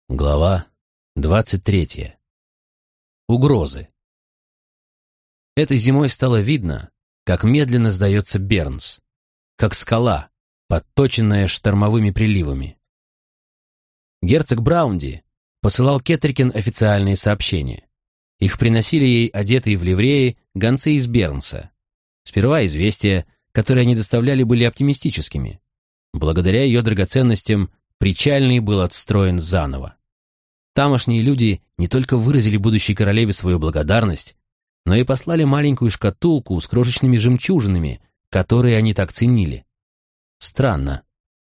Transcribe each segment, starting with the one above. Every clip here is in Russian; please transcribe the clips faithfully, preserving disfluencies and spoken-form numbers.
Глава двадцать третья. Угрозы. Этой зимой стало видно, как медленно сдается Бернс, как скала, подточенная штормовыми приливами. Герцог Браунди посылал Кетрикин официальные сообщения. Их приносили ей одетые в ливреи гонцы из Бернса. Сперва известия, которые они доставляли, были оптимистическими. Благодаря ее драгоценностям Причальный был отстроен заново. Тамошние люди не только выразили будущей королеве свою благодарность, но и послали маленькую шкатулку с крошечными жемчужинами, которые они так ценили. Странно.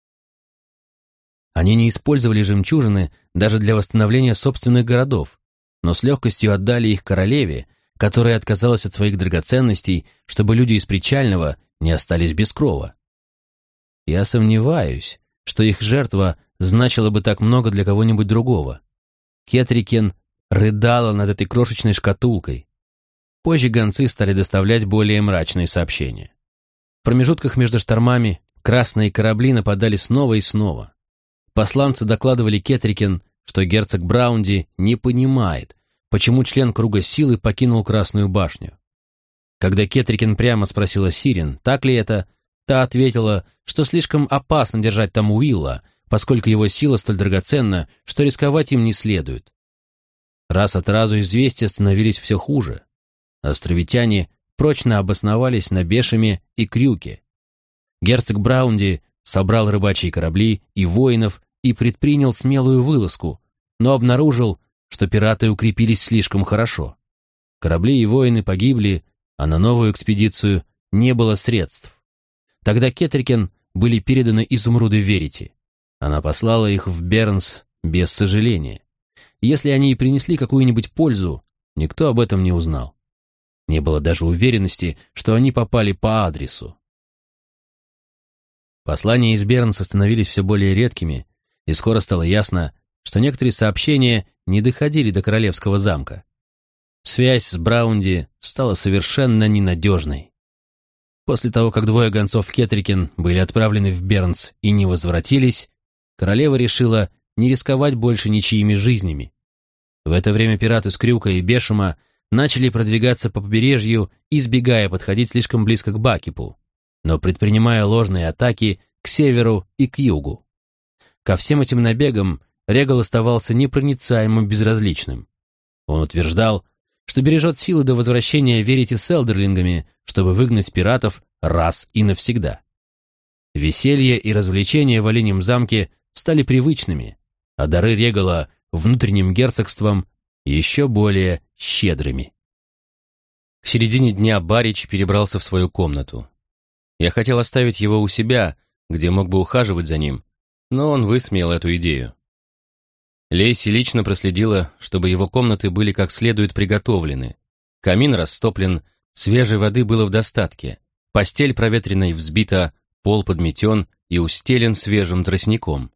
Они не использовали жемчужины даже для восстановления собственных городов, но с легкостью отдали их королеве, которая отказалась от своих драгоценностей, чтобы люди из Причального не остались без крова. Я сомневаюсь, что их жертва значила бы так много для кого-нибудь другого. Кетрикен рыдала над этой крошечной шкатулкой. Позже гонцы стали доставлять более мрачные сообщения. В промежутках между штормами красные корабли нападали снова и снова. Посланцы докладывали Кетрикен, что герцог Браунди не понимает, почему член Круга Силы покинул Красную башню. Когда Кетрикен прямо спросила Сирен, так ли это, та ответила, что слишком опасно держать там Уилла, поскольку его сила столь драгоценна, что рисковать им не следует. Раз от разу известия становились все хуже. Островитяне прочно обосновались на Бешеме и Крюке. Герцог Браунди собрал рыбачьи корабли и воинов и предпринял смелую вылазку, но обнаружил, что пираты укрепились слишком хорошо. Корабли и воины погибли, а на новую экспедицию не было средств. Тогда Кетрикен были переданы изумруды Верити. Она послала их в Бернс без сожаления. Если они и принесли какую-нибудь пользу, никто об этом не узнал. Не было даже уверенности, что они попали по адресу. Послания из Бернса становились все более редкими, и скоро стало ясно, что некоторые сообщения не доходили до королевского замка. Связь с Браунди стала совершенно ненадежной. После того, как двое гонцов Кетрикен были отправлены в Бернс и не возвратились, королева решила не рисковать больше ничьими жизнями. В это время пираты с Крюка и Бешема начали продвигаться по побережью, избегая подходить слишком близко к Бакипу, но предпринимая ложные атаки к северу и к югу. Ко всем этим набегам Регал оставался непроницаемым безразличным. Он утверждал, что бережет силы до возвращения Верити с элдерлингами, чтобы выгнать пиратов раз и навсегда. Веселье и развлечения в Оленьем замке стали привычными, а дары Регала внутренним герцогством еще более щедрыми. К середине дня Барич перебрался в свою комнату. Я хотел оставить его у себя, где мог бы ухаживать за ним, но он высмеял эту идею. Лейси лично проследила, чтобы его комнаты были как следует приготовлены. Камин растоплен, свежей воды было в достатке, постель проветрена и взбита, пол подметен и устелен свежим тростником.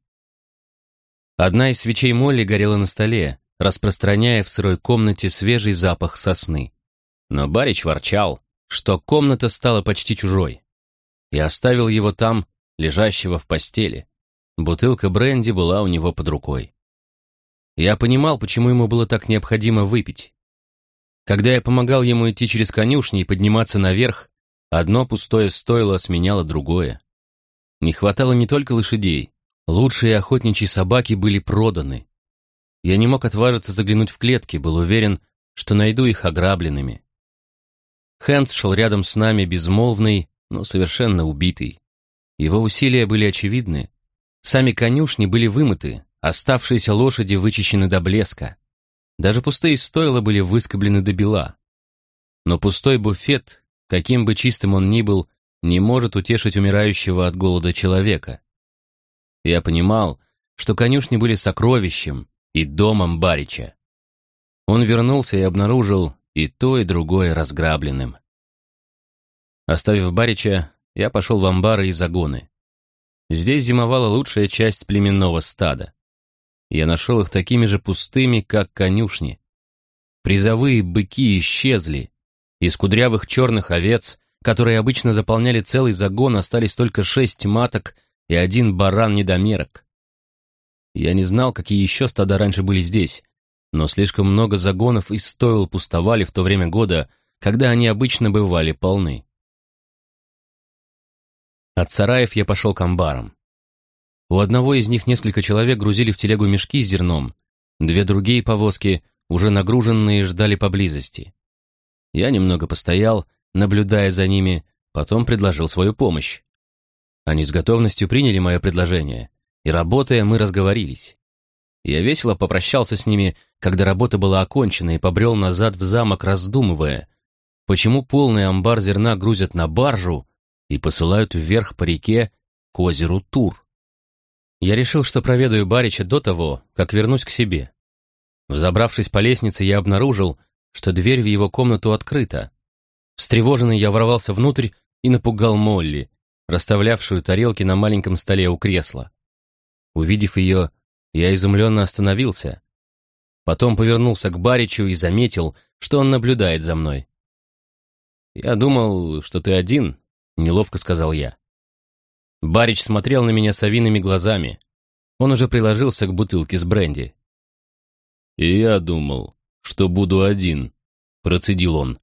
Одна из свечей Молли горела на столе, распространяя в сырой комнате свежий запах сосны. Но Барич ворчал, что комната стала почти чужой. Я оставил его там, лежащего в постели. Бутылка бренди была у него под рукой. Я понимал, почему ему было так необходимо выпить. Когда я помогал ему идти через конюшни и подниматься наверх, одно пустое стойло сменяло другое. Не хватало не только лошадей, лучшие охотничьи собаки были проданы. Я не мог отважиться заглянуть в клетки, был уверен, что найду их ограбленными. Хэндс шел рядом с нами безмолвный, но совершенно убитый. Его усилия были очевидны. Сами конюшни были вымыты, оставшиеся лошади вычищены до блеска. Даже пустые стойла были выскоблены до бела. Но пустой буфет, каким бы чистым он ни был, не может утешить умирающего от голода человека. Я понимал, что конюшни были сокровищем и домом Барича. Он вернулся и обнаружил и то, и другое разграбленным. Оставив Барича, я пошел в амбары и загоны. Здесь зимовала лучшая часть племенного стада. Я нашел их такими же пустыми, как конюшни. Призовые быки исчезли. Из кудрявых черных овец, которые обычно заполняли целый загон, остались только шесть маток и один баран-недомерок. Я не знал, какие еще стада раньше были здесь, но слишком много загонов и стойл пустовали в то время года, когда они обычно бывали полны. От сараев я пошел к амбарам. У одного из них несколько человек грузили в телегу мешки с зерном, две другие повозки, уже нагруженные, ждали поблизости. Я немного постоял, наблюдая за ними, потом предложил свою помощь. Они с готовностью приняли мое предложение, и, работая, мы разговорились. Я весело попрощался с ними, когда работа была окончена, и побрел назад в замок, раздумывая, почему полный амбар зерна грузят на баржу и посылают вверх по реке к озеру Тур. Я решил, что проведаю барича до того, как вернусь к себе. Взобравшись по лестнице, я обнаружил, что дверь в его комнату открыта. Встревоженный, я ворвался внутрь и напугал Молли, расставлявшую тарелки на маленьком столе у кресла. Увидев ее, я изумленно остановился. Потом повернулся к баричу и заметил, что он наблюдает за мной. «Я думал, что ты один», — неловко сказал я. Барич смотрел на меня совиными глазами. Он уже приложился к бутылке с бренди. «И я думал, что буду один», — процедил он.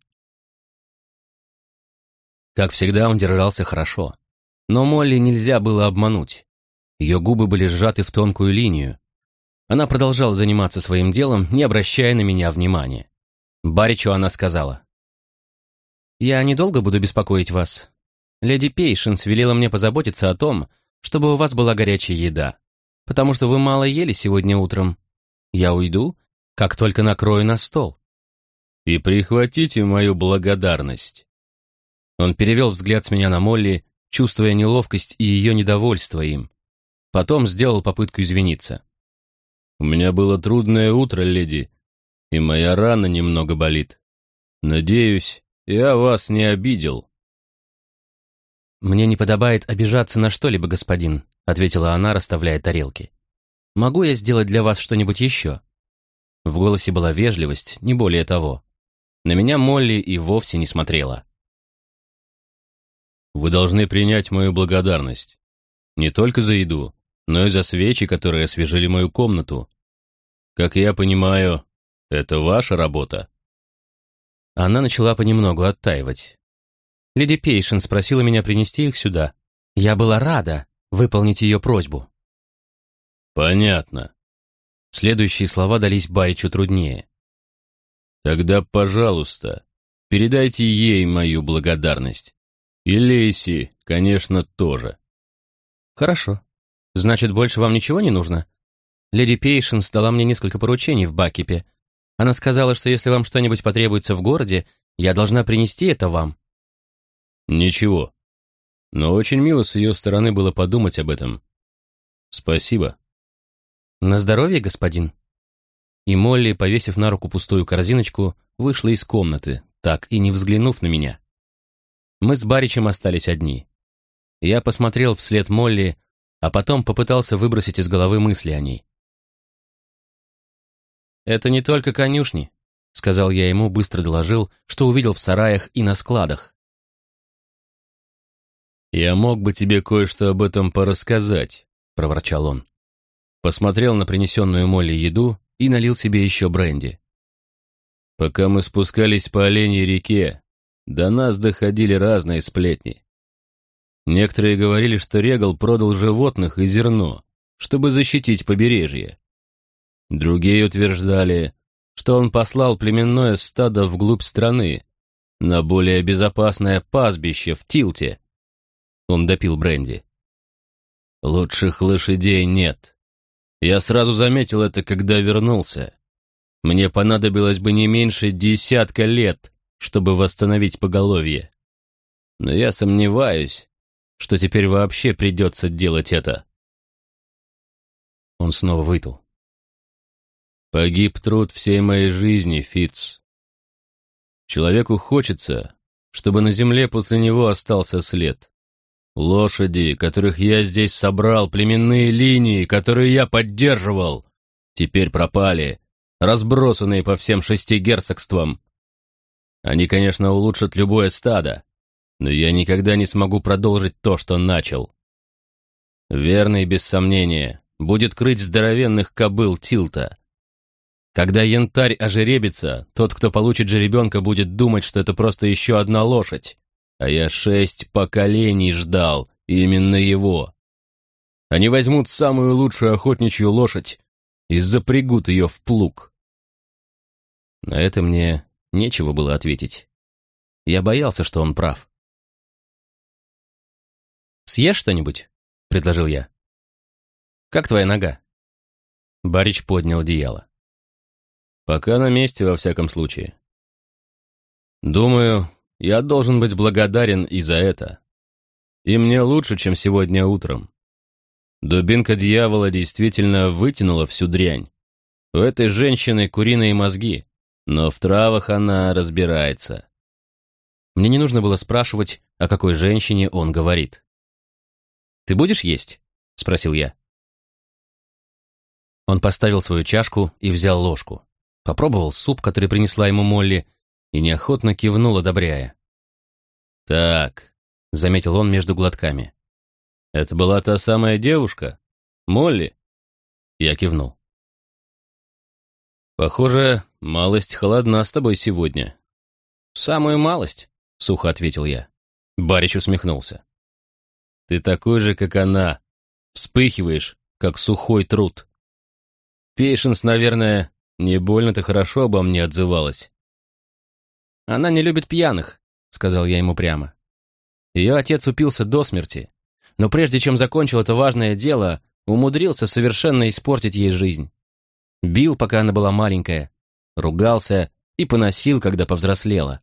Как всегда, он держался хорошо. Но Молли нельзя было обмануть. Ее губы были сжаты в тонкую линию. Она продолжала заниматься своим делом, не обращая на меня внимания. Баричу она сказала: «Я недолго буду беспокоить вас. Леди Пейшенс велела мне позаботиться о том, чтобы у вас была горячая еда, потому что вы мало ели сегодня утром. Я уйду, как только накрою на стол». «И прихватите мою благодарность». Он перевел взгляд с меня на Молли, чувствуя неловкость и ее недовольство им. Потом сделал попытку извиниться. «У меня было трудное утро, леди, и моя рана немного болит. Надеюсь, я вас не обидел». «Мне не подобает обижаться на что-либо, господин», — ответила она, расставляя тарелки. «Могу я сделать для вас что-нибудь еще?» В голосе была вежливость, не более того. На меня Молли и вовсе не смотрела. «Вы должны принять мою благодарность. Не только за еду, но и за свечи, которые освежили мою комнату. Как я понимаю, это ваша работа». Она начала понемногу оттаивать. Леди Пейшен спросила меня принести их сюда. Я была рада выполнить ее просьбу. «Понятно». Следующие слова дались баричу труднее. «Тогда, пожалуйста, передайте ей мою благодарность. И Лейси, конечно, тоже». «Хорошо. Значит, больше вам ничего не нужно? Леди Пейшенс дала мне несколько поручений в Бакипе. Она сказала, что если вам что-нибудь потребуется в городе, я должна принести это вам». «Ничего. Но очень мило с ее стороны было подумать об этом. Спасибо». «На здоровье, господин». И Молли, повесив на руку пустую корзиночку, вышла из комнаты, так и не взглянув на меня. Мы с баричем остались одни. Я посмотрел вслед Молли, а потом попытался выбросить из головы мысли о ней. «Это не только конюшни», — сказал я ему, быстро доложил, что увидел в сараях и на складах. «Я мог бы тебе кое-что об этом порассказать», — проворчал он. Посмотрел на принесенную Молли еду и налил себе еще бренди. «Пока мы спускались по Оленьей реке, до нас доходили разные сплетни. Некоторые говорили, что Регал продал животных и зерно, чтобы защитить побережье. Другие утверждали, что он послал племенное стадо вглубь страны, на более безопасное пастбище в Тилте». Он допил бренди. «Лучших лошадей нет. Я сразу заметил это, когда вернулся. Мне понадобилось бы не меньше десятка лет, чтобы восстановить поголовье. Но я сомневаюсь, что теперь вообще придется делать это». Он снова выпил. «Погиб труд всей моей жизни, Фитц. Человеку хочется, чтобы на земле после него остался след. Лошади, которых я здесь собрал, племенные линии, которые я поддерживал, теперь пропали, разбросанные по всем шести герцогствам. Они, конечно, улучшат любое стадо, но я никогда не смогу продолжить то, что начал. Верный, без сомнения, будет крыть здоровенных кобыл Тилта. Когда янтарь ожеребится, тот, кто получит жеребенка, будет думать, что это просто еще одна лошадь. А я шесть поколений ждал именно его. Они возьмут самую лучшую охотничью лошадь и запрягут ее в плуг. На это мне нечего было ответить. Я боялся, что он прав. «Съешь что-нибудь?» — предложил я. «Как твоя нога?» Барич поднял одеяло. «Пока на месте, во всяком случае. Думаю, я должен быть благодарен и за это. И мне лучше, чем сегодня утром. Дубинка дьявола действительно вытянула всю дрянь. У этой женщины куриные мозги, но в травах она разбирается». Мне не нужно было спрашивать, о какой женщине он говорит. «Ты будешь есть?» — спросил я. Он поставил свою чашку и взял ложку. Попробовал суп, который принесла ему Молли, и неохотно кивнул, одобряя. «Так», — заметил он между глотками. «Это была та самая девушка? Молли?» Я кивнул. «Похоже, малость холодна с тобой сегодня». «Самую малость», — сухо ответил я. Барич усмехнулся. «Ты такой же, как она. Вспыхиваешь, как сухой труд. Пейшенс, наверное, не больно-то хорошо обо мне отзывалась». «Она не любит пьяных», — сказал я ему прямо. Ее отец упился до смерти, но прежде чем закончил это важное дело, умудрился совершенно испортить ей жизнь. Бил, пока она была маленькая, ругался и поносил, когда повзрослела.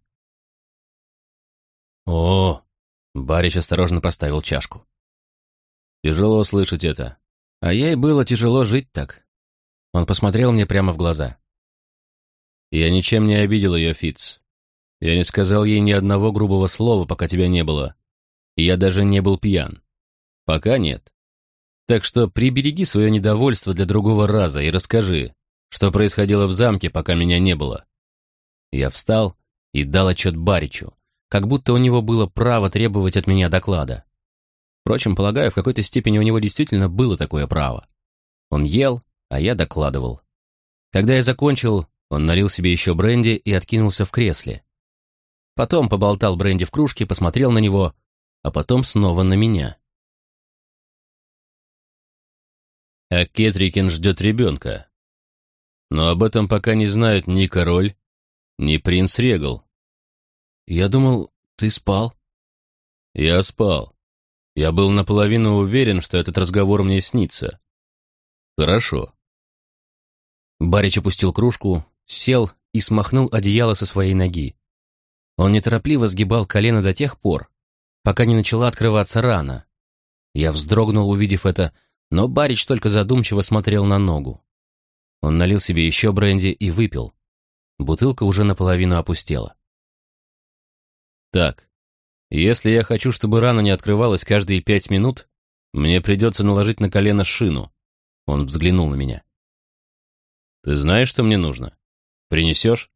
«О!» — Барич осторожно поставил чашку. «Тяжело слышать это. А ей было тяжело жить так». Он посмотрел мне прямо в глаза. «Я ничем не обидел ее, Фитц. Я не сказал ей ни одного грубого слова, пока тебя не было. И я даже не был пьян. Пока нет. Так что прибереги свое недовольство для другого раза и расскажи, что происходило в замке, пока меня не было». Я встал и дал отчет Баричу, как будто у него было право требовать от меня доклада. Впрочем, полагаю, в какой-то степени у него действительно было такое право. Он ел, а я докладывал. Когда я закончил, он налил себе еще бренди и откинулся в кресле. Потом поболтал бренди в кружке, посмотрел на него, а потом снова на меня. А Кетрикин ждет ребенка. Но об этом пока не знают ни король, ни принц Регал. Я думал, ты спал. Я спал. Я был наполовину уверен, что этот разговор мне снится. Хорошо. Барич опустил кружку, сел и смахнул одеяло со своей ноги. Он неторопливо сгибал колено до тех пор, пока не начала открываться рана. Я вздрогнул, увидев это, но Барич только задумчиво смотрел на ногу. Он налил себе еще бренди и выпил. Бутылка уже наполовину опустела. «Так, если я хочу, чтобы рана не открывалась каждые пять минут, мне придется наложить на колено шину». Он взглянул на меня. «Ты знаешь, что мне нужно? Принесешь?»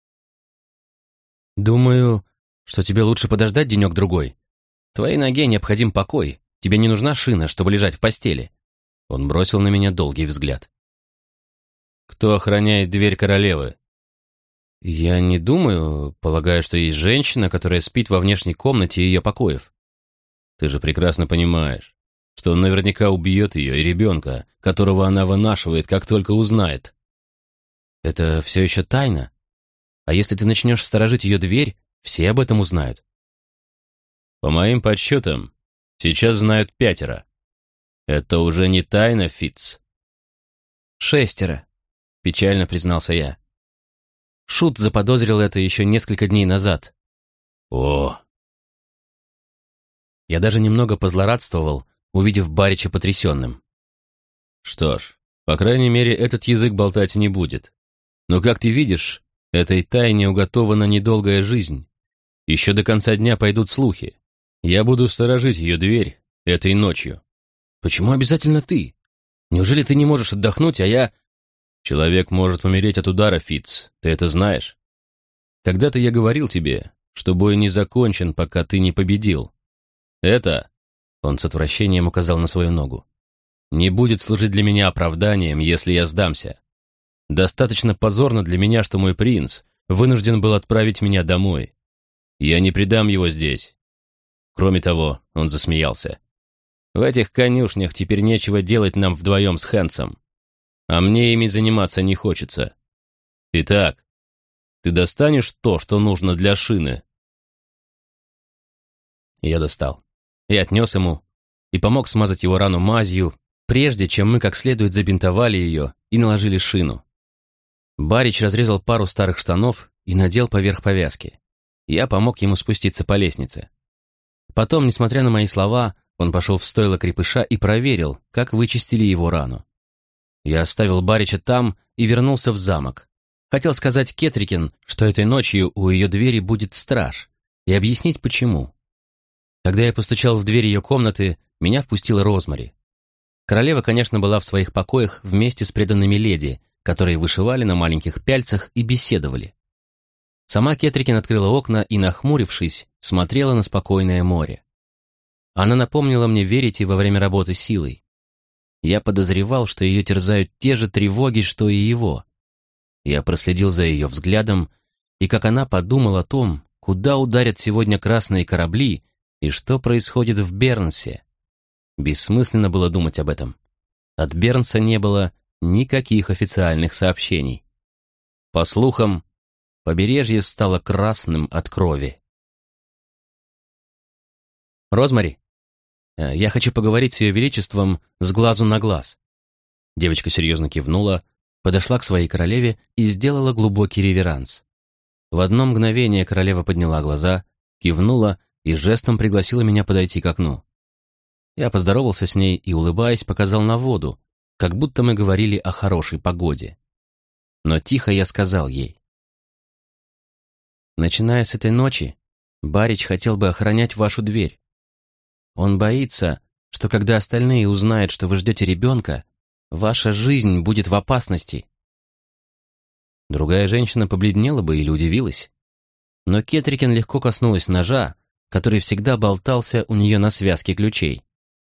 «Думаю, что тебе лучше подождать денек-другой. Твоей ноге необходим покой. Тебе не нужна шина, чтобы лежать в постели». Он бросил на меня долгий взгляд. «Кто охраняет дверь королевы?» «Я не думаю. Полагаю, что есть женщина, которая спит во внешней комнате ее покоев». «Ты же прекрасно понимаешь, что он наверняка убьет ее и ребенка, которого она вынашивает, как только узнает». «Это все еще тайна. А если ты начнешь сторожить ее дверь, все об этом узнают». «По моим подсчетам, сейчас знают пятеро. Это уже не тайна, Фитц». «Шестеро», — печально признался я. Шут заподозрил это еще несколько дней назад. «О!» Я даже немного позлорадствовал, увидев Барича потрясенным. «Что ж, по крайней мере, этот язык болтать не будет. Но, как ты видишь, этой тайне уготована недолгая жизнь. Еще до конца дня пойдут слухи. Я буду сторожить ее дверь этой ночью». «Почему обязательно ты? Неужели ты не можешь отдохнуть, а я...» «Человек может умереть от удара, Фитц, ты это знаешь. Когда-то я говорил тебе, что бой не закончен, пока ты не победил. Это...» Он с отвращением указал на свою ногу. не будет служить для меня оправданием, если я сдамся. Достаточно позорно для меня, что мой принц вынужден был отправить меня домой. Я не предам его здесь. Кроме того, он засмеялся. В этих конюшнях теперь нечего делать нам вдвоем с Хэнсом, а мне ими заниматься не хочется. Итак, ты достанешь то, что нужно для шины?» Я достал и отнес ему, и помог смазать его рану мазью, прежде чем мы как следует забинтовали ее и наложили шину. Барич разрезал пару старых штанов и надел поверх повязки. Я помог ему спуститься по лестнице. Потом, несмотря на мои слова, он пошел в стойло крепыша и проверил, как вычистили его рану. Я оставил Барича там и вернулся в замок. Хотел сказать Кетрикин, что этой ночью у ее двери будет страж, и объяснить, почему. Когда я постучал в дверь ее комнаты, меня впустила Розмари. Королева, конечно, была в своих покоях вместе с преданными леди, которые вышивали на маленьких пяльцах и беседовали. Сама Кетрикин открыла окна и, нахмурившись, смотрела на спокойное море. Она напомнила мне Верите во время работы силой. Я подозревал, что ее терзают те же тревоги, что и его. Я проследил за ее взглядом, и как она подумала о том, куда ударят сегодня красные корабли и что происходит в Бернсе. Бессмысленно было думать об этом. От Бернса не было никаких официальных сообщений. По слухам, побережье стало красным от крови. «Розмари, я хочу поговорить с ее величеством с глазу на глаз». Девочка серьезно кивнула, подошла к своей королеве и сделала глубокий реверанс. В одно мгновение королева подняла глаза, кивнула и жестом пригласила меня подойти к окну. Я поздоровался с ней и, улыбаясь, показал на воду, как будто мы говорили о хорошей погоде. Но тихо я сказал ей: «Начиная с этой ночи, Барич хотел бы охранять вашу дверь. Он боится, что когда остальные узнают, что вы ждете ребенка, ваша жизнь будет в опасности». Другая женщина побледнела бы или удивилась. Но Кетрикин легко коснулась ножа, который всегда болтался у нее на связке ключей.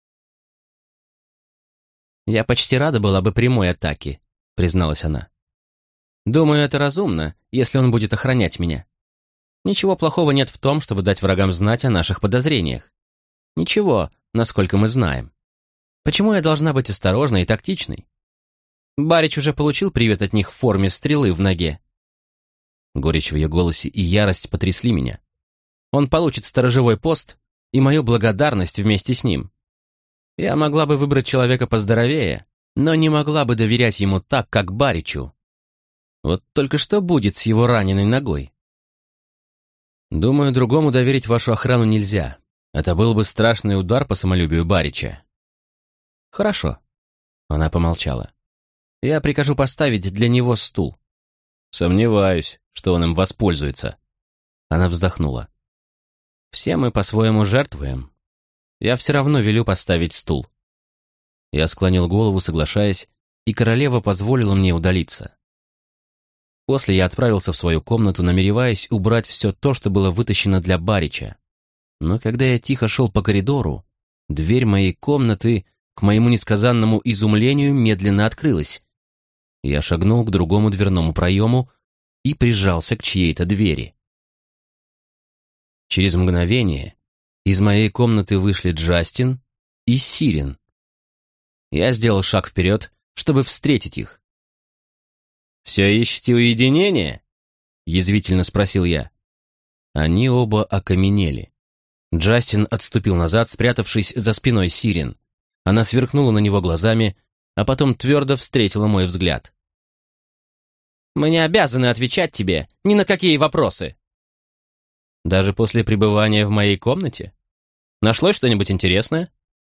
«Я почти рада была бы прямой атаке», — призналась она. «Думаю, это разумно, если он будет охранять меня. Ничего плохого нет в том, чтобы дать врагам знать о наших подозрениях. Ничего, насколько мы знаем. Почему я должна быть осторожной и тактичной? Барич уже получил привет от них в форме стрелы в ноге». Горечь в ее голосе и ярость потрясли меня. «Он получит сторожевой пост и мою благодарность вместе с ним. Я могла бы выбрать человека поздоровее, но не могла бы доверять ему так, как Баричу. Вот только что будет с его раненой ногой? Думаю, другому доверить вашу охрану нельзя. Это был бы страшный удар по самолюбию Барича». «Хорошо». Она помолчала. «Я прикажу поставить для него стул». «Сомневаюсь, что он им воспользуется». Она вздохнула. «Все мы по-своему жертвуем. Я все равно велю поставить стул». Я склонил голову, соглашаясь, и королева позволила мне удалиться. После я отправился в свою комнату, намереваясь убрать все то, что было вытащено для Барича. Но когда я тихо шел по коридору, дверь моей комнаты, к моему несказанному изумлению, медленно открылась. Я шагнул к другому дверному проему и прижался к чьей-то двери. Через мгновение из моей комнаты вышли Джастин и Сирен. Я сделал шаг вперед, чтобы встретить их. «Все ищете уединение?» — язвительно спросил я. Они оба окаменели. Джастин отступил назад, спрятавшись за спиной Сирен. Она сверкнула на него глазами, а потом твердо встретила мой взгляд. «Мы не обязаны отвечать тебе ни на какие вопросы». «Даже после пребывания в моей комнате? Нашлось что-нибудь интересное?»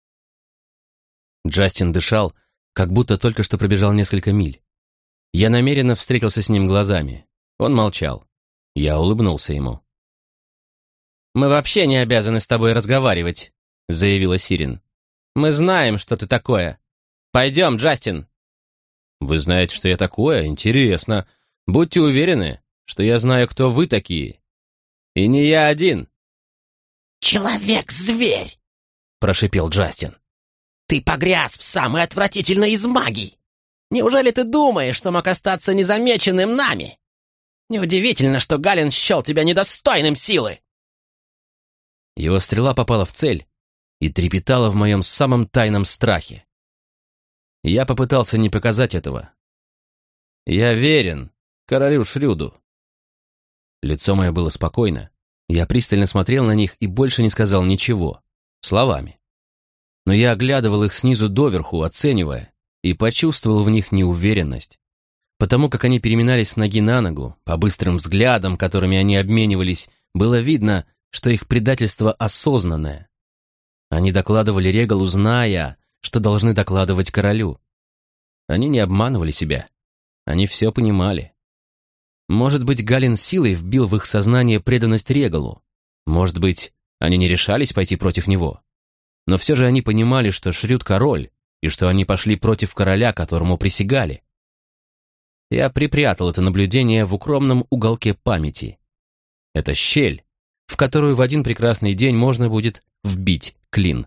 Джастин дышал, как будто только что пробежал несколько миль. Я намеренно встретился с ним глазами. Он молчал. Я улыбнулся ему. «Мы вообще не обязаны с тобой разговаривать», — заявила Сирен. «Мы знаем, что ты такое. Пойдем, Джастин». «Вы знаете, что я такое? Интересно. Будьте уверены, что я знаю, кто вы такие. И не я один». «Человек-зверь!» — прошипел Джастин. Ты погряз в самой отвратительной из магий! Неужели ты думаешь, что мог остаться незамеченным нами? Неудивительно, что Галин счел тебя недостойным силы!» Его стрела попала в цель и трепетала в моем самом тайном страхе. Я попытался не показать этого. «Я верен королю Шрюду». Лицо мое было спокойно. Я пристально смотрел на них и больше не сказал ничего, словами. Но я оглядывал их снизу доверху, оценивая, и почувствовал в них неуверенность. Потому как они переминались с ноги на ногу, по быстрым взглядам, которыми они обменивались, было видно, что их предательство осознанное. Они докладывали Регалу, зная, что должны докладывать королю. Они не обманывали себя. Они все понимали. Может быть, Галин силой вбил в их сознание преданность Регалу. Может быть, они не решались пойти против него. Но все же они понимали, что Шрюд король, и что они пошли против короля, которому присягали. Я припрятал это наблюдение в укромном уголке памяти. Это щель, в которую в один прекрасный день можно будет вбить клин.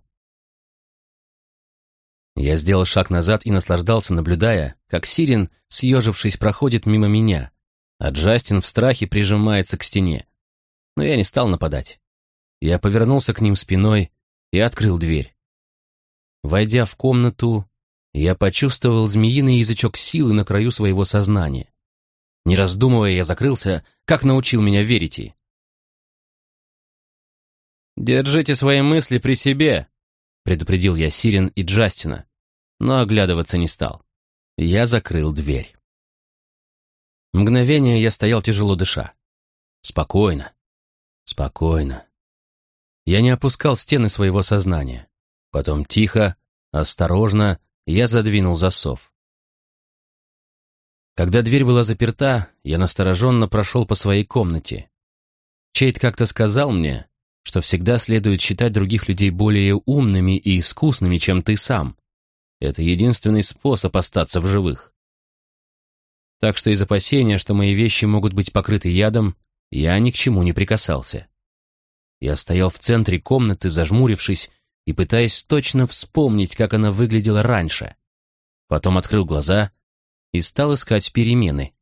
Я сделал шаг назад и наслаждался, наблюдая, как Сирен, съежившись, проходит мимо меня, а Джастин в страхе прижимается к стене. Но я не стал нападать. Я повернулся к ним спиной и открыл дверь. Войдя в комнату, я почувствовал змеиный язычок силы на краю своего сознания. Не раздумывая, я закрылся, как научил меня Верити. «Держите свои мысли при себе», — предупредил я Сирен и Джастина, но оглядываться не стал. Я закрыл дверь. Мгновение я стоял тяжело дыша. Спокойно, спокойно. Я не опускал стены своего сознания. Потом тихо, осторожно я задвинул засов. Когда дверь была заперта, я настороженно прошел по своей комнате. Чейд как-то сказал мне, что всегда следует считать других людей более умными и искусными, чем ты сам. Это единственный способ остаться в живых. Так что из опасения, что мои вещи могут быть покрыты ядом, я ни к чему не прикасался. Я стоял в центре комнаты, зажмурившись и пытаясь точно вспомнить, как она выглядела раньше. Потом открыл глаза и стал искать перемены.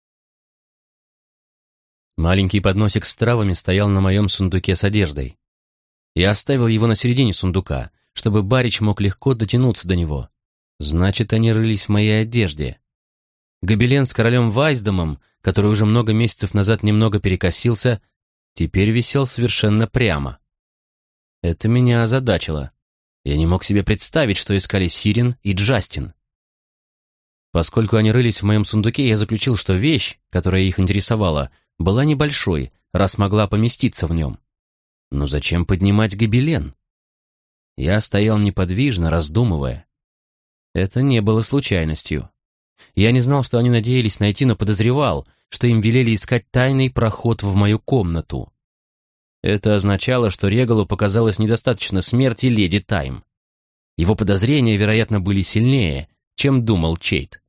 Маленький подносик с травами стоял на моем сундуке с одеждой. Я оставил его на середине сундука, чтобы барич мог легко дотянуться до него. Значит, они рылись в моей одежде. Гобелен с королем Вайсдомом, который уже много месяцев назад немного перекосился, теперь висел совершенно прямо. Это меня озадачило. Я не мог себе представить, что искали Сирен и Джастин. Поскольку они рылись в моем сундуке, я заключил, что вещь, которая их интересовала, была небольшой, раз могла поместиться в нем. Но зачем поднимать гобелен? Я стоял неподвижно, раздумывая. Это не было случайностью. Я не знал, что они надеялись найти, но подозревал, что им велели искать тайный проход в мою комнату. Это означало, что Регалу показалось недостаточно смерти леди Тайм. Его подозрения, вероятно, были сильнее, чем думал Чейд.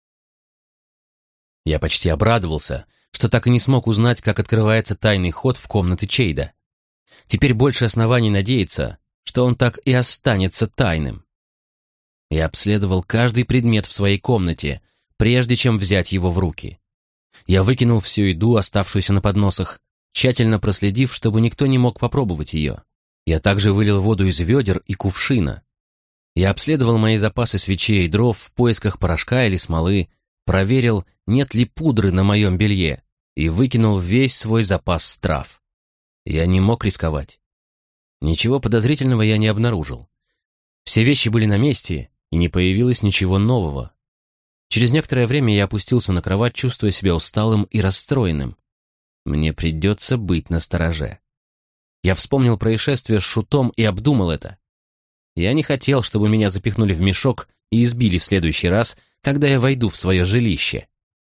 Я почти обрадовался, что так и не смог узнать, как открывается тайный ход в комнаты Чейда. Теперь больше оснований надеяться, что он так и останется тайным. Я обследовал каждый предмет в своей комнате, прежде чем взять его в руки. Я выкинул всю еду, оставшуюся на подносах, тщательно проследив, чтобы никто не мог попробовать ее. Я также вылил воду из ведер и кувшина. Я обследовал мои запасы свечей и дров в поисках порошка или смолы, проверил, нет ли пудры на моем белье, и выкинул весь свой запас трав. Я не мог рисковать. Ничего подозрительного я не обнаружил. Все вещи были на месте, и не появилось ничего нового. Через некоторое время я опустился на кровать, чувствуя себя усталым и расстроенным. Мне придется быть настороже. Я вспомнил происшествие с Шутом и обдумал это. Я не хотел, чтобы меня запихнули в мешок и избили в следующий раз, когда я войду в свое жилище.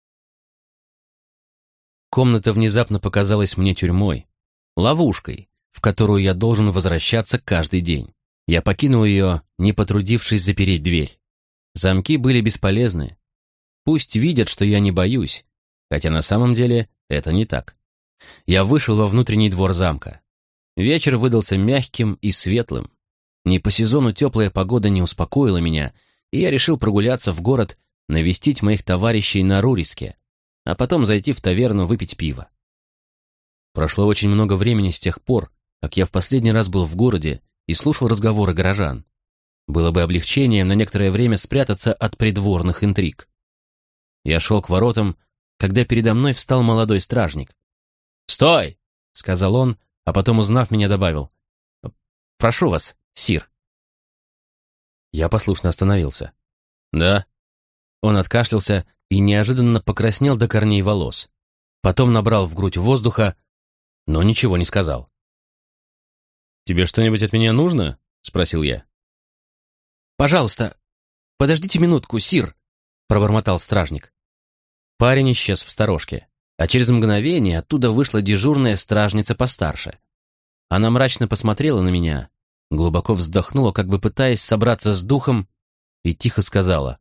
Комната внезапно показалась мне тюрьмой, ловушкой, в которую я должен возвращаться каждый день. Я покинул ее, не потрудившись запереть дверь. Замки были бесполезны. Пусть видят, что я не боюсь, хотя на самом деле это не так. Я вышел во внутренний двор замка. Вечер выдался мягким и светлым. Не по сезону теплая погода не успокоила меня, и я решил прогуляться в город, навестить моих товарищей на Руриске, а потом зайти в таверну выпить пиво. Прошло очень много времени с тех пор, как я в последний раз был в городе и слушал разговоры горожан. Было бы облегчением на некоторое время спрятаться от придворных интриг. Я шел к воротам, когда передо мной встал молодой стражник. «Стой!» — сказал он, а потом, узнав меня, добавил. «Прошу вас, сир». Я послушно остановился. «Да?» Он откашлялся и неожиданно покраснел до корней волос. Потом набрал в грудь воздуха, но ничего не сказал. «Тебе что-нибудь от меня нужно?» — спросил я. «Пожалуйста, подождите минутку, сир», — пробормотал стражник. Парень исчез в сторожке, а через мгновение оттуда вышла дежурная стражница постарше. Она мрачно посмотрела на меня, глубоко вздохнула, как бы пытаясь собраться с духом, и тихо сказала: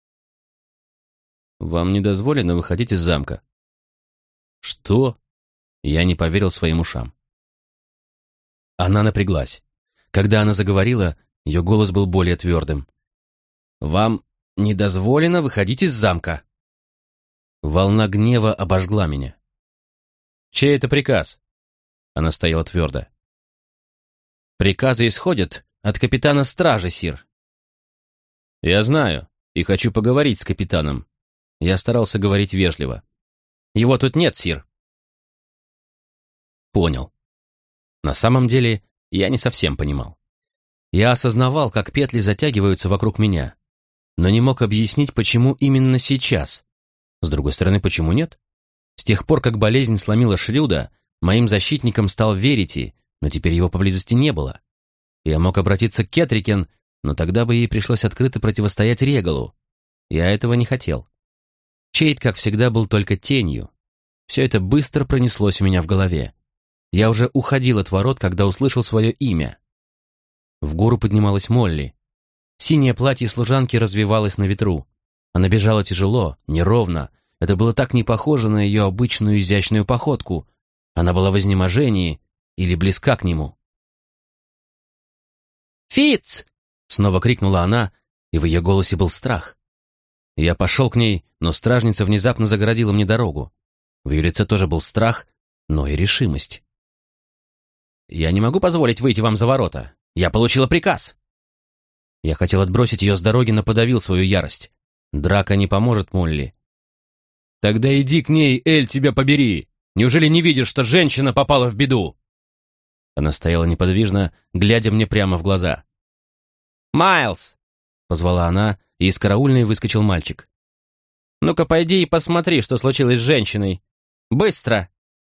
«Вам не дозволено выходить из замка». «Что?» Я не поверил своим ушам. Она напряглась. Когда она заговорила, ее голос был более твердым. «Вам не дозволено выходить из замка». Волна гнева обожгла меня. «Чей это приказ?» Она стояла твердо. «Приказы исходят от капитана стражи, сир». «Я знаю и хочу поговорить с капитаном». Я старался говорить вежливо. «Его тут нет, сир». Понял. На самом деле, я не совсем понимал. Я осознавал, как петли затягиваются вокруг меня, но не мог объяснить, почему именно сейчас. С другой стороны, почему нет? С тех пор, как болезнь сломила Шрюда, моим защитником стал Верити, но теперь его поблизости не было. Я мог обратиться к Кетрикен, но тогда бы ей пришлось открыто противостоять Регалу. Я этого не хотел. Чейд, как всегда, был только тенью. Все это быстро пронеслось у меня в голове. Я уже уходил от ворот, когда услышал свое имя. В гору поднималась Молли. Синее платье служанки развивалось на ветру. Она бежала тяжело, неровно. Это было так не похоже на ее обычную изящную походку. Она была в изнеможении или близка к нему. «Фитц!» — снова крикнула она, и в ее голосе был страх. Я пошел к ней, но стражница внезапно загородила мне дорогу. В ее лице тоже был страх, но и решимость. «Я не могу позволить выйти вам за ворота. Я получила приказ». Я хотел отбросить ее с дороги, но подавил свою ярость. Драка не поможет Молли. «Тогда иди к ней, Эль, тебя побери! Неужели не видишь, что женщина попала в беду?» Она стояла неподвижно, глядя мне прямо в глаза. «Майлз!» — позвала она, и из караульной выскочил мальчик. «Ну-ка, пойди и посмотри, что случилось с женщиной. Быстро!»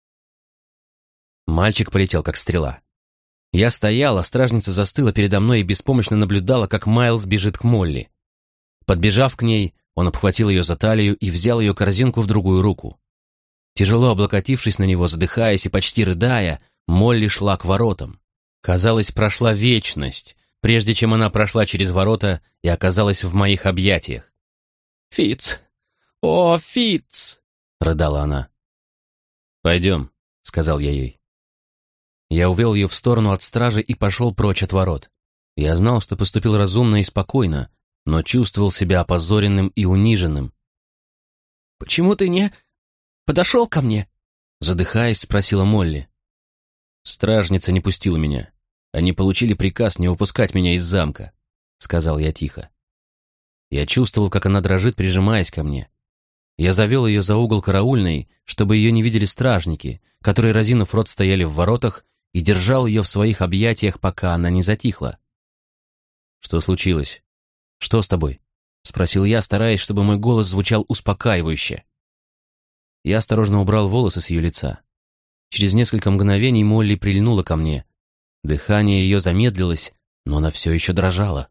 Мальчик полетел, как стрела. Я стоял, а стражница застыла передо мной и беспомощно наблюдала, как Майлз бежит к Молли. Подбежав к ней, он обхватил ее за талию и взял ее корзинку в другую руку. Тяжело облокотившись на него, задыхаясь и почти рыдая, Молли шла к воротам. Казалось, прошла вечность, прежде чем она прошла через ворота и оказалась в моих объятиях. «Фитц! О, Фитц!» — рыдала она. «Пойдем», — сказал я ей. Я увел ее в сторону от стражи и пошел прочь от ворот. Я знал, что поступил разумно и спокойно, но чувствовал себя опозоренным и униженным. «Почему ты не подошел ко мне?» Задыхаясь, спросила Молли. «Стражница не пустила меня. Они получили приказ не выпускать меня из замка», — сказал я тихо. Я чувствовал, как она дрожит, прижимаясь ко мне. Я завел ее за угол караульной, чтобы ее не видели стражники, которые, разинув рот, стояли в воротах, и держал ее в своих объятиях, пока она не затихла. «Что случилось? Что с тобой?» — спросил я, стараясь, чтобы мой голос звучал успокаивающе. Я осторожно убрал волосы с ее лица. Через несколько мгновений Молли прильнула ко мне. Дыхание ее замедлилось, но она все еще дрожала.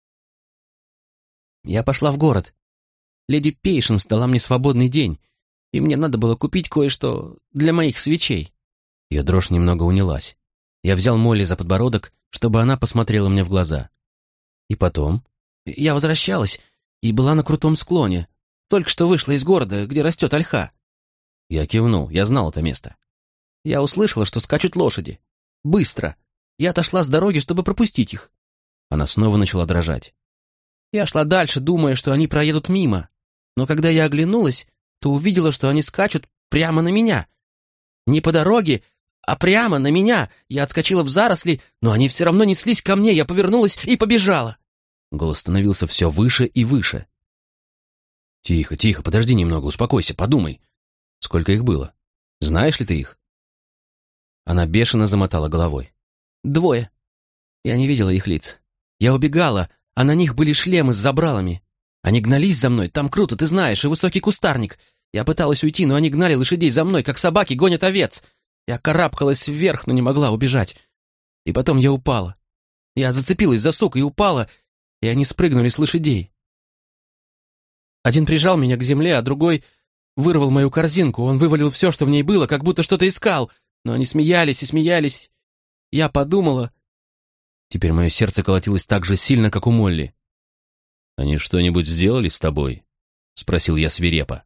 «Я пошла в город. Леди Пейшенс дала мне свободный день, и мне надо было купить кое-что для моих свечей». Ее дрожь немного унялась. Я взял Молли за подбородок, чтобы она посмотрела мне в глаза. И потом... Я возвращалась и была на крутом склоне. Только что вышла из города, где растет ольха. Я кивнул, я знал это место. Я услышала, что скачут лошади. Быстро. Я отошла с дороги, чтобы пропустить их. Она снова начала дрожать. Я шла дальше, думая, что они проедут мимо. Но когда я оглянулась, то увидела, что они скачут прямо на меня. Не по дороге, а прямо на меня. Я отскочила в заросли, но они все равно неслись ко мне. Я повернулась и побежала. Голос становился все выше и выше. «Тихо, тихо, подожди немного, успокойся, подумай. Сколько их было? Знаешь ли ты их?» Она бешено замотала головой. «Двое. Я не видела их лиц. Я убегала, а на них были шлемы с забралами. Они гнались за мной, там круто, ты знаешь, и высокий кустарник. Я пыталась уйти, но они гнали лошадей за мной, как собаки гонят овец. Я карабкалась вверх, но не могла убежать. И потом я упала. Я зацепилась за сук и упала, и они спрыгнули с лошадей. Один прижал меня к земле, а другой вырвал мою корзинку. Он вывалил все, что в ней было, как будто что-то искал. Но они смеялись и смеялись. Я подумала... Теперь мое сердце колотилось так же сильно, как у Молли. «Они что-нибудь сделали с тобой?» — спросил я свирепо.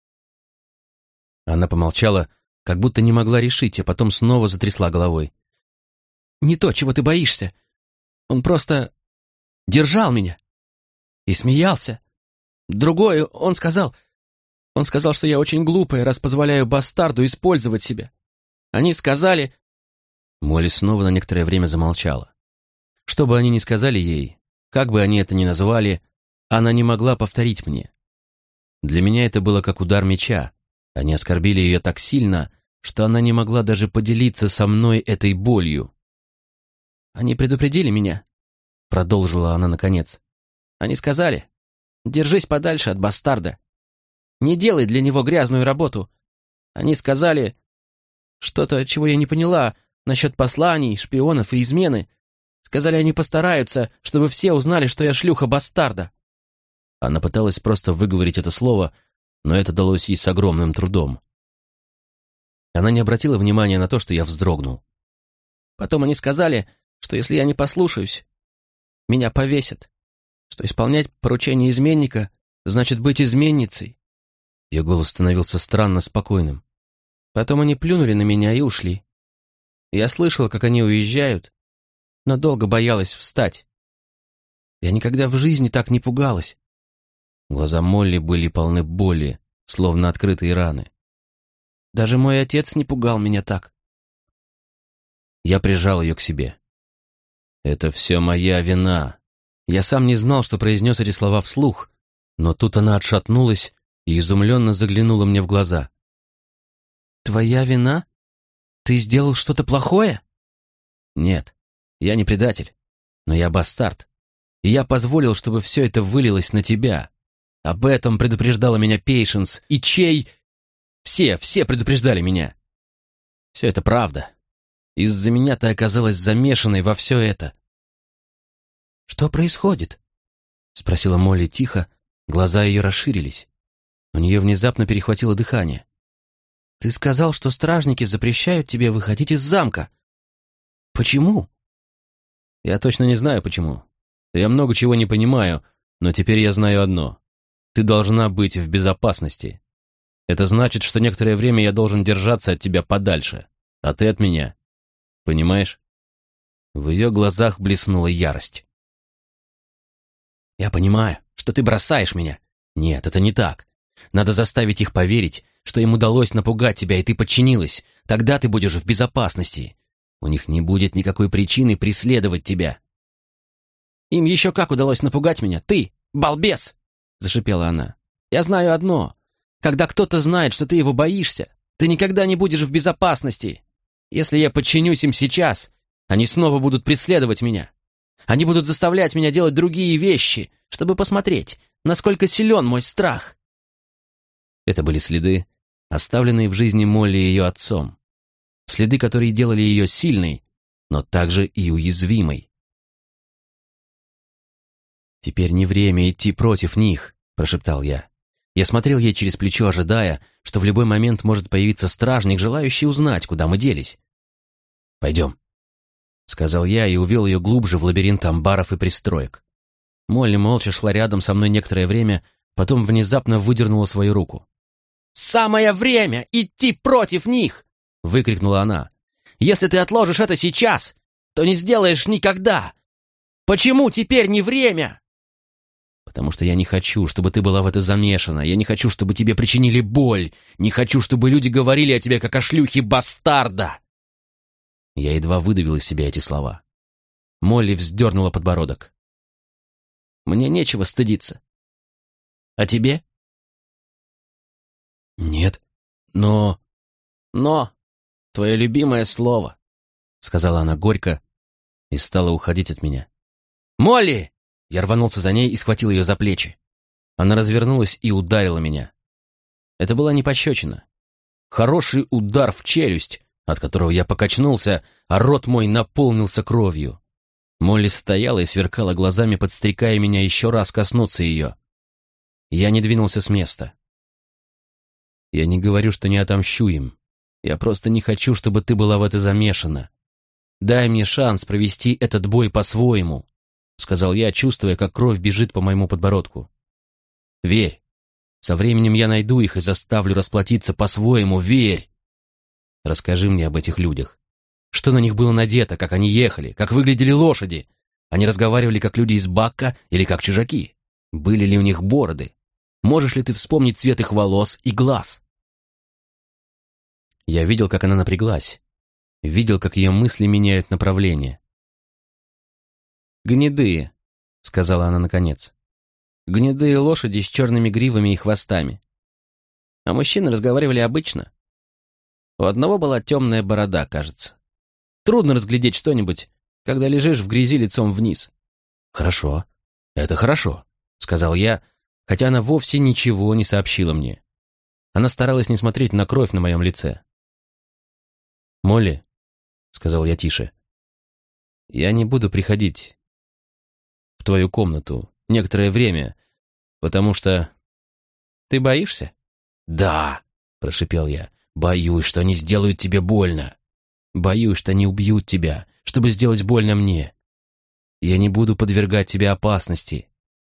Она помолчала, как будто не могла решить, а потом снова затрясла головой. «Не то, чего ты боишься. Он просто держал меня и смеялся. Другой, он сказал... Он сказал, что я очень глупая, раз позволяю бастарду использовать себя. Они сказали...» Молли снова на некоторое время замолчала. Что бы они ни сказали ей, как бы они это ни назвали, она не могла повторить мне. Для меня это было как удар меча. Они оскорбили ее так сильно, что она не могла даже поделиться со мной этой болью. «Они предупредили меня», — продолжила она наконец. «Они сказали, держись подальше от бастарда. Не делай для него грязную работу. Они сказали что-то, чего я не поняла, насчет посланий, шпионов и измены. Сказали, они постараются, чтобы все узнали, что я шлюха бастарда». Она пыталась просто выговорить это слово, но это далось ей с огромным трудом. Она не обратила внимания на то, что я вздрогнул. Потом они сказали, что если я не послушаюсь, меня повесят, что исполнять поручение изменника значит быть изменницей. Ее голос становился странно спокойным. Потом они плюнули на меня и ушли. Я слышала, как они уезжают, но долго боялась встать. Я никогда в жизни так не пугалась. Глаза Молли были полны боли, словно открытые раны. Даже мой отец не пугал меня так. Я прижал ее к себе. «Это все моя вина». Я сам не знал, что произнес эти слова вслух, но тут она отшатнулась и изумленно заглянула мне в глаза. «Твоя вина? Ты сделал что-то плохое?» «Нет, я не предатель, но я бастард, и я позволил, чтобы все это вылилось на тебя. Об этом предупреждала меня Пейшенс, и Чей... Все, все предупреждали меня. Все это правда. Из-за меня ты оказалась замешанной во все это». «Что происходит?» — спросила Молли тихо, глаза ее расширились. У нее внезапно перехватило дыхание. «Ты сказал, что стражники запрещают тебе выходить из замка. Почему?» «Я точно не знаю, почему. Я много чего не понимаю, но теперь я знаю одно. Ты должна быть в безопасности. Это значит, что некоторое время я должен держаться от тебя подальше, а ты от меня. Понимаешь?» В ее глазах блеснула ярость. «Я понимаю, что ты бросаешь меня. Нет, это не так. Надо заставить их поверить, что им удалось напугать тебя, и ты подчинилась. Тогда ты будешь в безопасности. У них не будет никакой причины преследовать тебя». «Им еще как удалось напугать меня. Ты, балбес!» — зашипела она. «Я знаю одно. Когда кто-то знает, что ты его боишься, ты никогда не будешь в безопасности. Если я подчинюсь им сейчас, они снова будут преследовать меня. Они будут заставлять меня делать другие вещи, чтобы посмотреть, насколько силен мой страх». Это были следы, оставленные в жизни Молли ее отцом. Следы, которые делали ее сильной, но также и уязвимой. «Теперь не время идти против них», — прошептал я. Я смотрел ей через плечо, ожидая, что в любой момент может появиться стражник, желающий узнать, куда мы делись. «Пойдем», — сказал я и увел ее глубже в лабиринт амбаров и пристроек. Молли молча шла рядом со мной некоторое время, потом внезапно выдернула свою руку. «Самое время идти против них!» — выкрикнула она. «Если ты отложишь это сейчас, то не сделаешь никогда!» Почему теперь не время?» «Потому что я не хочу, чтобы ты была в это замешана. Я не хочу, чтобы тебе причинили боль. Не хочу, чтобы люди говорили о тебе, как о шлюхе бастарда». Я едва выдавил из себя эти слова. Молли вздернула подбородок. «Мне нечего стыдиться. А тебе?» «Нет, но...» «Но, твое любимое слово», — сказала она горько и стала уходить от меня. «Молли!» Я рванулся за ней и схватил ее за плечи. Она развернулась и ударила меня. Это была не пощечина. Хороший удар в челюсть, от которого я покачнулся, а рот мой наполнился кровью. Молли стояла и сверкала глазами, подстрекая меня еще раз коснуться ее. Я не двинулся с места. «Я не говорю, что не отомщу им. Я просто не хочу, чтобы ты была в это замешана. Дай мне шанс провести этот бой по-своему», — сказал я, чувствуя, как кровь бежит по моему подбородку. «Верь, со временем я найду их и заставлю расплатиться по-своему, верь. Расскажи мне об этих людях. Что на них было надето, как они ехали, как выглядели лошади? Они разговаривали как люди из Бакка или как чужаки? Были ли у них бороды? Можешь ли ты вспомнить цвет их волос и глаз?» Я видел, как она напряглась. Видел, как ее мысли меняют направление. «Гнедые», — сказала она наконец. «Гнедые лошади с черными гривами и хвостами. А мужчины разговаривали обычно. У одного была темная борода, кажется. Трудно разглядеть что-нибудь, когда лежишь в грязи лицом вниз». «Хорошо, это хорошо», — сказал я, хотя она вовсе ничего не сообщила мне. Она старалась не смотреть на кровь на моем лице. «Молли», — сказал я тише, — «я не буду приходить в твою комнату некоторое время, потому что...» «Ты боишься?» «Да», — прошипел я, — «боюсь, что они сделают тебе больно. Боюсь, что они убьют тебя, чтобы сделать больно мне. Я не буду подвергать тебя опасности».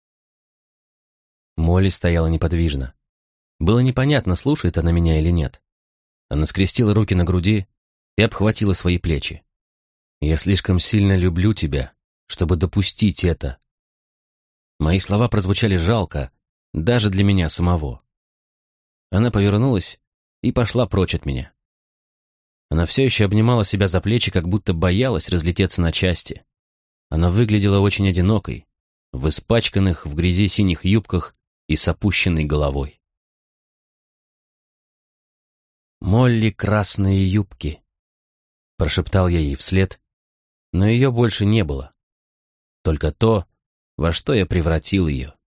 Молли стояла неподвижно. Было непонятно, слушает она меня или нет. Она скрестила руки на груди и обхватила свои плечи. «Я слишком сильно люблю тебя, чтобы допустить это». Мои слова прозвучали жалко, даже для меня самого. Она повернулась и пошла прочь от меня. Она все еще обнимала себя за плечи, как будто боялась разлететься на части. Она выглядела очень одинокой, в испачканных в грязи синих юбках и с опущенной головой. «Молли, красные юбки», — прошептал я ей вслед, но ее больше не было. Только то, во что я превратил ее.